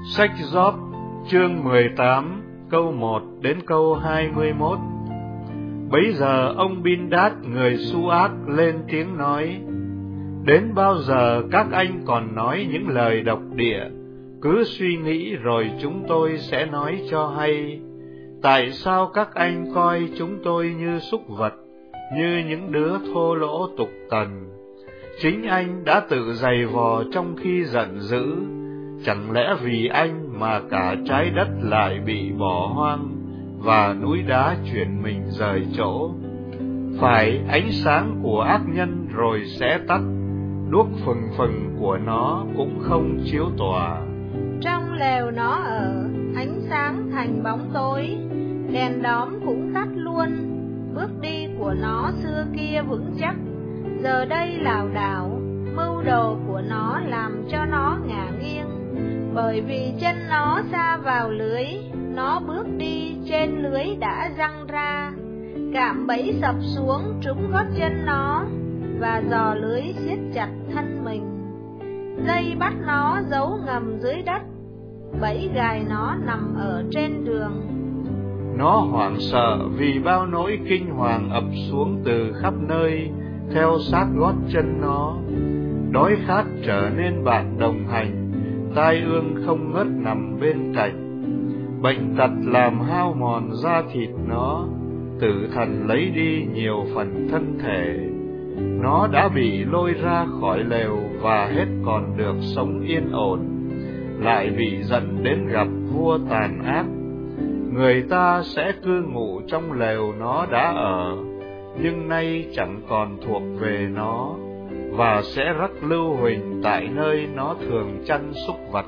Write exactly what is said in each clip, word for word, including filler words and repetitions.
Sách Gióp chương mười tám câu một đến câu hai mươi mốt. Bấy giờ ông Bindát người Su-ác lên tiếng nói: Đến bao giờ các anh còn nói những lời độc địa? Cứ suy nghĩ rồi chúng tôi sẽ nói cho hay. Tại sao các anh coi chúng tôi như súc vật, như những đứa thô lỗ tục tần? Chính anh đã tự giày vò trong khi giận dữ. Chẳng lẽ vì anh mà cả trái đất lại bị bỏ hoang, và núi đá chuyển mình rời chỗ? Phải, ánh sáng của ác nhân rồi sẽ tắt, đuốc phừng phừng của nó cũng không chiếu tỏa. Trong lều nó ở, ánh sáng thành bóng tối, đèn đóm cũng tắt luôn. Bước đi của nó xưa kia vững chắc, giờ đây lảo đảo. Mưu đồ của nó làm cho nó ngả nghiêng, bởi vì chân nó sa vào lưới. Nó bước đi trên lưới đã giăng ra, cạm bẫy sập xuống trúng gót chân nó, và giò lưới siết chặt thân mình. Dây bắt nó giấu ngầm dưới đất, bẫy gài nó nằm ở trên đường. Nó hoảng sợ vì bao nỗi kinh hoàng ập xuống từ khắp nơi, theo sát gót chân nó. Đói khát trở nên bạn đồng hành, tai ương không ngớt nằm bên cạnh. Bệnh tật làm hao mòn da thịt nó, tử thần lấy đi nhiều phần thân thể. Nó đã bị lôi ra khỏi lều và hết còn được sống yên ổn, lại bị dẫn đến gặp vua tàn ác. Người ta sẽ cư ngụ trong lều nó đã ở, nhưng nay chẳng còn thuộc về nó, và sẽ rắc lưu huỳnh tại nơi nó thường chăn súc vật.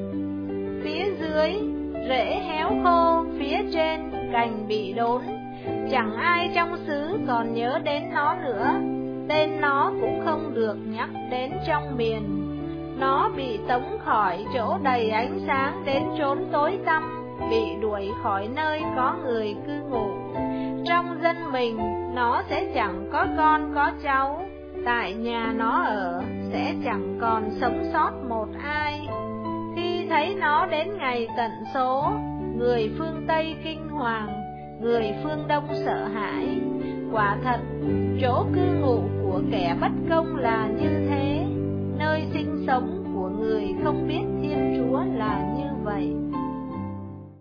Phía dưới rễ héo khô, phía trên cành bị đốn. Chẳng ai trong xứ còn nhớ đến nó nữa, tên nó cũng không được nhắc đến trong miền. Nó bị tống khỏi chỗ đầy ánh sáng đến chốn tối tăm, bị đuổi khỏi nơi có người cư ngụ. Trong dân mình nó sẽ chẳng có con có cháu, tại nhà nó ở sẽ chẳng còn sống sót một ai. Khi thấy nó đến ngày tận số, người phương Tây kinh hoàng, người phương Đông sợ hãi. Quả thật, chỗ cư ngụ của kẻ bất công là như thế, nơi sinh sống của người không biết Thiên Chúa là như vậy.